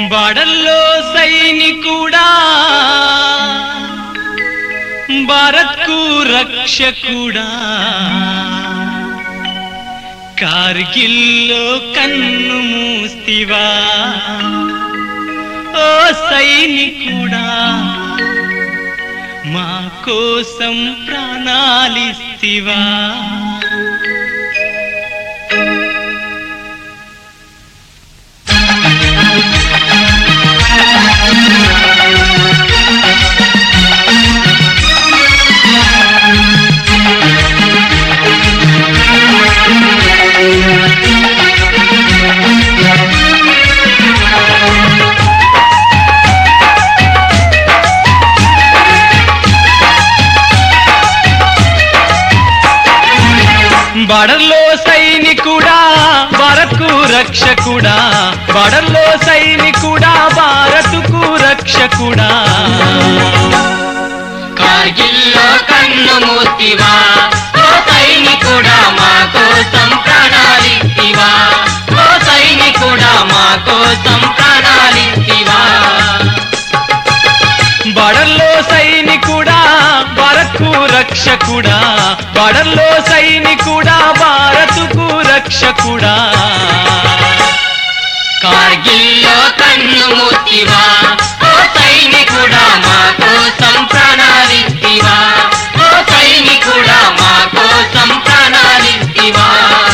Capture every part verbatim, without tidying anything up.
బాడల్లో సైనికుడా భారత్కు రక్షకుడా కార్గిల్లో కన్ను మూస్తివా ఓ సైనికుడా మా కోసం ప్రాణాలిస్తివా బార్డర్లో సైనికుడా భారత్కు రక్షకుడా బార్డర్లో సైనికుడా భారత్కు రక్షకుడా కార్గిల్లో కన్ను మూస్తివా ఓ సైనికుడా మా కోసం ప్రాణాలిస్తివా ఓ సైనికుడా మా కోసం ప్రాణాలిస్తివా బార్డర్లో సైనికుడా భారత్కు రక్షకుడా బార్డర్లో సైనికుడా భారత్కు రక్షకుడా కార్గిల్లో కన్ను మూస్తివా ఓ సైనికుడా మా కోసం ప్రాణాలిస్తివా ఓ సైనికుడా మా కోసం ప్రాణాలిస్తివా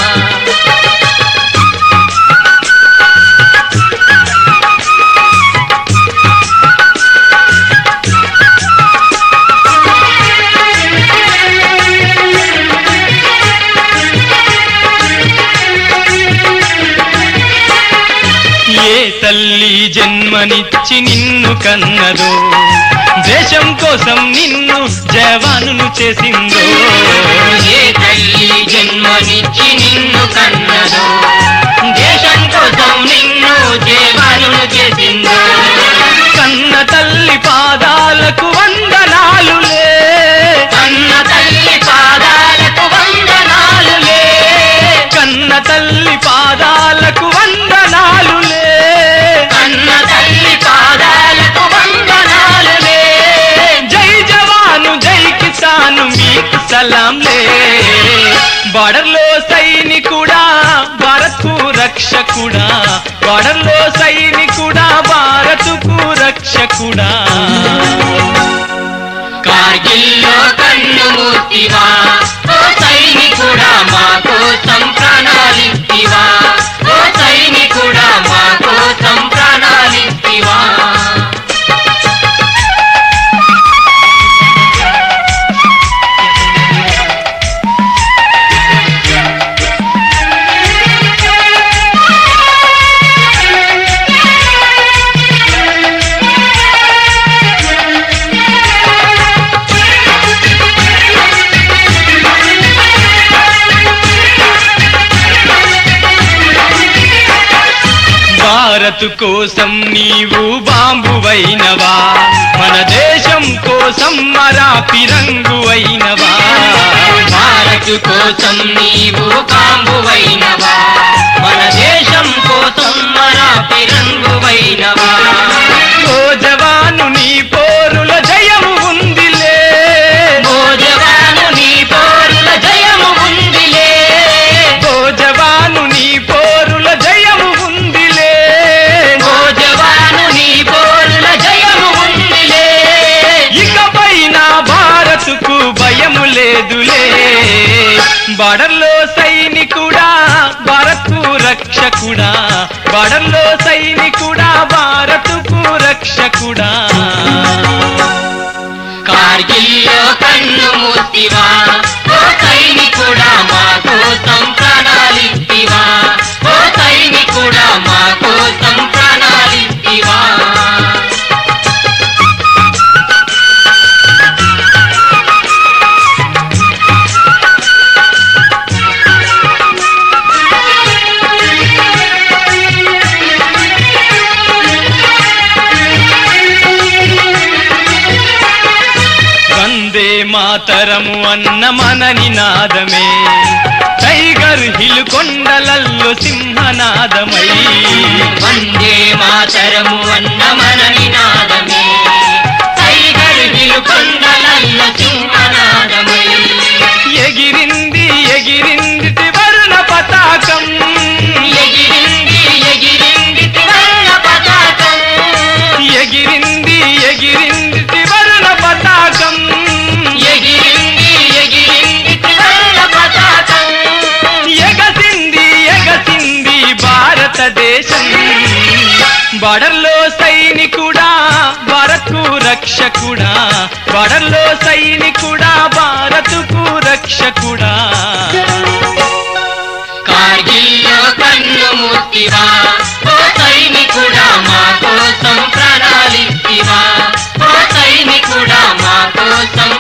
ఏ తల్లి జన్మనిచ్చి నిన్ను కన్నదో దేశం కోసం నిన్ను జవానును చేసిందో ఏ తల్లి జన్మనిచ్చి నిన్ను కన్నదో దేశం కోసం నిన్ను జవానును చేసిందో కన్న తల్లి పాదాలకు వందనాలులే కన్న తల్లి పాదాలకు వందనాలులే కన్న తల్లి పాదాలకు వందనాలులే కన్న తల్లి పాదాలకు వందనాలులే జై జవాను జై కిసాను మీకు సలాంలే బార్డర్లో సైనికుడా భారత్కు రక్షకుడా బార్డర్లో సైనికుడా భారత్కు రక్షకుడా కార్గిల్లో కన్ను మూస్తివా ఓ సైనికుడా మా కోసం ప్రాణాలిస్తివా ఓ సైనికుడా మా కోసం ప్రాణాలిస్తివా భారత్ కోసం నీవు బాంబువైనవా మన దేశం కోసం మరా పిరంగువైనవా భారత్ కోసం నీవు కాంబువైనవా మన దేశం కోసం మన పిరంగువైనవా ఓ జవాను నీ పోరుల జయము ఉందిలే ఓ జవాను నీ పోరుల జయము ఉందిలే ఓ జవాను నీ పోరుల జయము ఉందిలే ఓ జవాను నీ పోరుల జయము ఉందిలే ఇకపై నా భారత్కు భయము లేదులే బార్డర్లో సైనికుడా భారత్కు రక్షకుడా బార్డర్లో సైనికుడా భారత్కు రక్షకుడా కార్గిల్లో కన్ను మూస్తివా ఓ సైనికుడా మా కోసం ప్రాణాలిస్తివా ఓ సైనికుడా మా కోసం ప్రాణాలిస్తివా వందే మాతరము అన్న మన నినాదమే టైగర్ టైగర్ హిల్ కొండలల్లో సింహనాదమై వందే మాతరము అన్న మన నినాదమే టైగర్ హిల్ కొండలల్లో సింహనాదమై ఎగిరింది ఎగిరింది త్రివర్ణ పతాకం ఎగిరింది ఎగిరింది త్రివర్ణ పతాకం ఎగిరింది ఎగిరింది త్రివర్ణ పతాకం ఎగిరింది ఎగిరింది త్రివర్ణ పతాకం ఎగసింది ఎగసింది భారతదేశం బడర్లో సైనికుడా భారత్కు రక్షకుడా బడర్లో సైనికుడా భారత్కు రక్షకుడా కార్గిల్లో కన్ను మూర్తివా ఓ సైనికుడా మా కోసం ప్రాణాలిస్తివా ఓ సైనికుడా మా కోసం